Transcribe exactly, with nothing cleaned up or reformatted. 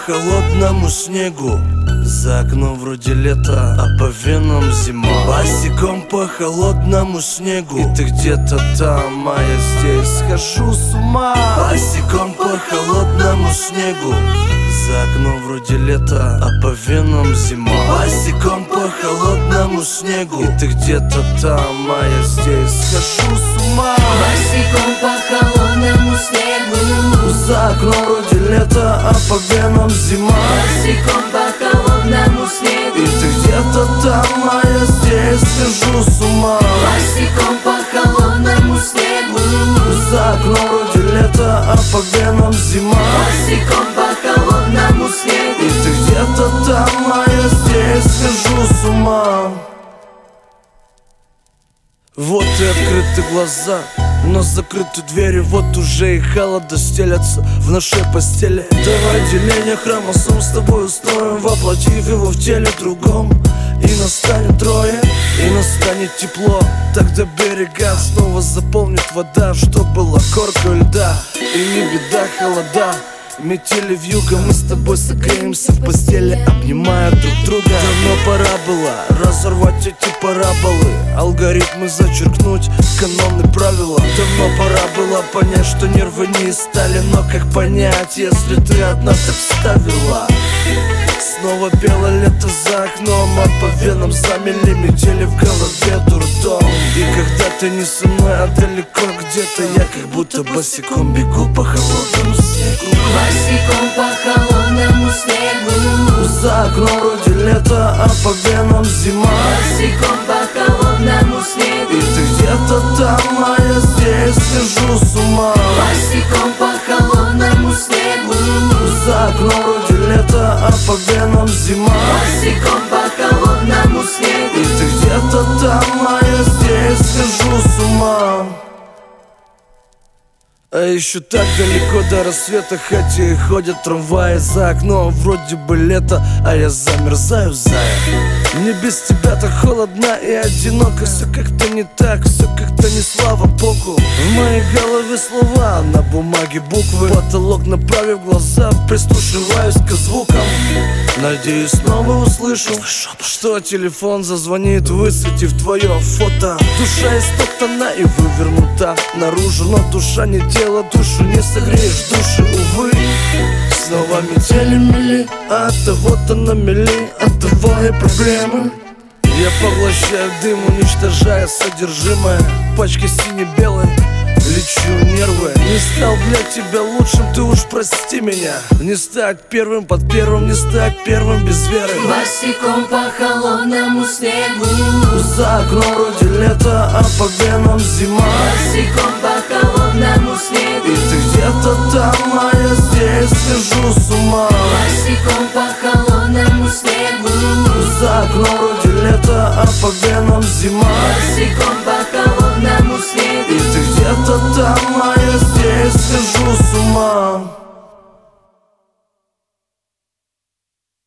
холодному снегу. За окном вроде лето, а по венам зима. Босиком по холодному снегу. И ты где-то там, а я здесь схожу с ума. Босиком по холодному снегу. За окном вроде лето, а по венам зима. Босиком по холодному снегу. И ты где-то там, а я здесь схожу с ума. Босиком по холодному снегу. За окном вроде лето, а по венам зима. Босиком по холодному снегу. И ты где-то там, а я здесь схожу с ума. Босиком по холодному снегу. За окном вроде лето, а по венам зима. Босиком по холодному снегу. И ты где-то там, а я здесь схожу с ума. Вот и открыты глаза, но закрыты двери. Вот уже и холода стелятся в нашей постели. Давай деление хромосом с тобой устроим, воплотив его в теле другом. И настанет трое, и настанет тепло. Тогда берега снова заполнит вода, что была коркой льда. И не беда холода, метели вьюга, мы с тобой согреемся в постели, обнимая друг друга. Давно пора было разорвать эти параболы, алгоритмы зачеркнуть, каноны правила. Давно пора было понять, что нервы не из стали. Но как понять, если ты одна так вставила? Снова белое лето за окном, а по венам замели метели в голове дурдом. И когда ты не со мной, а далеко где-то, я как будто босиком бегу по холодному снегу. Босиком по холодному снегу. За окном вроде лето, а по венам зима. Босиком по холодному снегу. И ты где-то там, а я здесь схожу с ума. Босиком по холодному снегу. За окном вроде лето, а по венам зима. Босиком по холодному снегу. И ты где-то там, а я здесь схожу с ума. А еще так далеко до рассвета, хотя и ходят трамваи. За окном вроде бы лето, а я замерзаю, зая. Мне без тебя так холодно и одиноко. Все как-то не так, все как-то не слава богу. В моей голове слова, на бумаге буквы. Потолок направив глаза, прислушиваюсь к звукам. Надеюсь, снова услышу, что телефон зазвонит, высветив твое фото. Душа истоптана и вывернута наружу, но душа не тело, душу не согреешь, души, увы. Снова метели мели, а от того-то на мели, от того и проблемы. Я поглощаю дым, уничтожая содержимое пачки сине-белой. Лечу нервы. Не стал для тебя лучшим, ты уж прости меня. Не стать первым под первым, не стать первым без веры. Босиком по холодному снегу. За окном вроде лето, а по венам зима. Босиком по холодному снегу. И ты где-то там, а я здесь схожу с ума. Босиком по холодному снегу. За окном вроде лето, а по венам зима. Босиком по холодному снегу. И ты где-то там, а я здесь схожу с ума.